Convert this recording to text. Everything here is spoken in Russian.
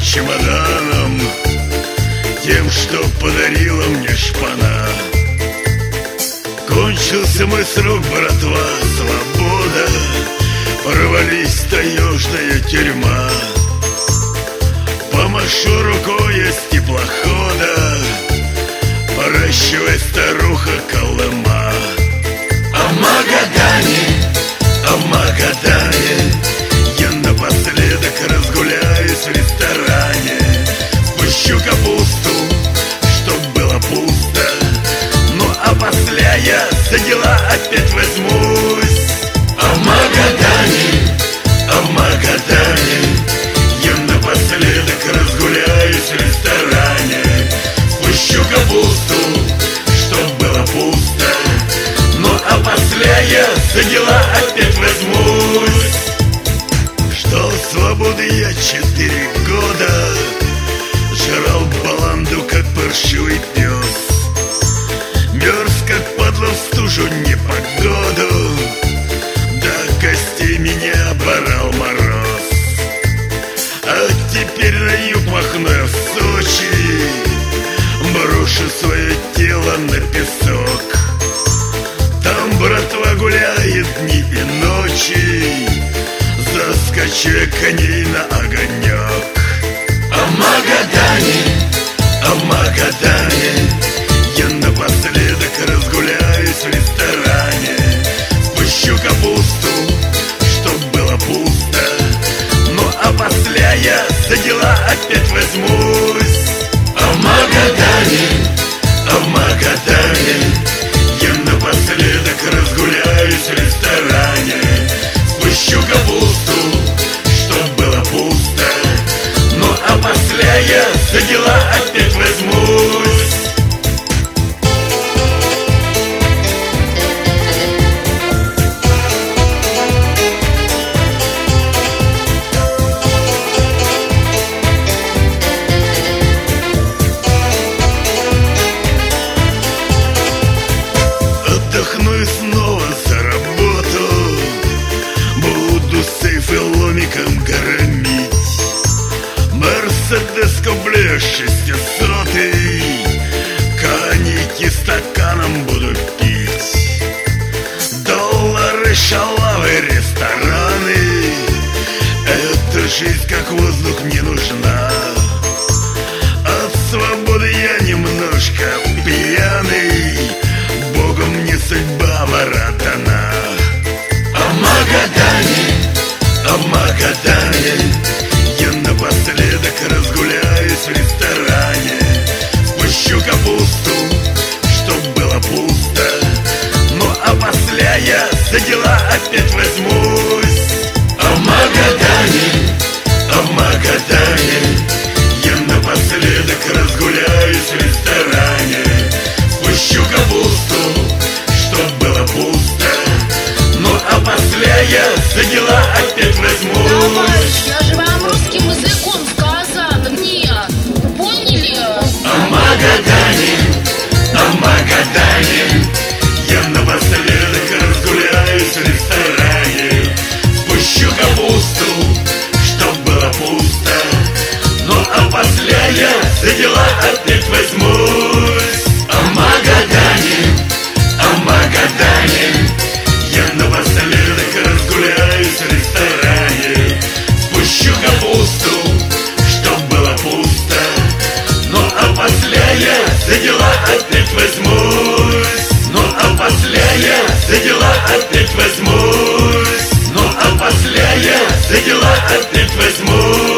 чемоданом, тем, что подарила мне шпана. Кончился мой срок, братва, свобода, порвались таежная тюрьма. Помашу рукой из теплохода, поращивай, старуха, Колыма. А в Магадане я напоследок разгуляюсь в ресторане. Спущу капусту, чтоб было пусто, ну а после я за дела опять возьмусь. А в Магадане я напоследок разгуляюсь в ресторане. Спущу капусту, чтоб было пусто, ну а после я за дела опять возьмусь. Ждал свободы я 4 года, жрал баланду, как паршивый пес, мерз, как падла, в стужу непогоду, до костей меня борол мороз. А теперь на юг махну я в Сочи, брошу свое тело на песок. Там братва гуляет дни и ночи, заскочу я коней на огонек. А в Магадане я напоследок разгуляюсь в ресторане. Спущу капусту, чтоб было пусто, ну а после я за дела опять возьмусь. А в Магадане я напоследок разгуляюсь в ресторане. Спущу капусту, чтоб было пусто, ну а после я за дела опять возьмусь. Отдохну и снова за работу, буду сейфы ломиком громить. Мерседес куплю 600-й, коньяки стаканом буду пить. Доллары, шалавы, рестораны, эта жизнь как воздух не нужна. От свободы я немножко пьяный, Богом мне судьба воротана. А в Магадане я напоследок разгуляюсь в ресторане. Спущу капусту, чтоб было пусто, ну а после я за дела опять возьмусь. А в Магадане я напоследок разгуляюсь в ресторане. Спущу капусту, чтоб было пусто, ну а после я за дела опять возьмусь. Товарищ, я же вам русским языком сказала, нет, поняли? А в Магадане я напоследок разгуляюсь в ресторане. Спущу капусту, чтоб было пусто, ну а после я за дела опять возьмусь. А в Магадане я напоследок разгуляюсь в ресторане. Спущу капусту, чтоб было пусто, ну а после я за дела опять возьмусь. Ну а после я за дела опять возьмусь. Ну а после я за дела опять возьмусь.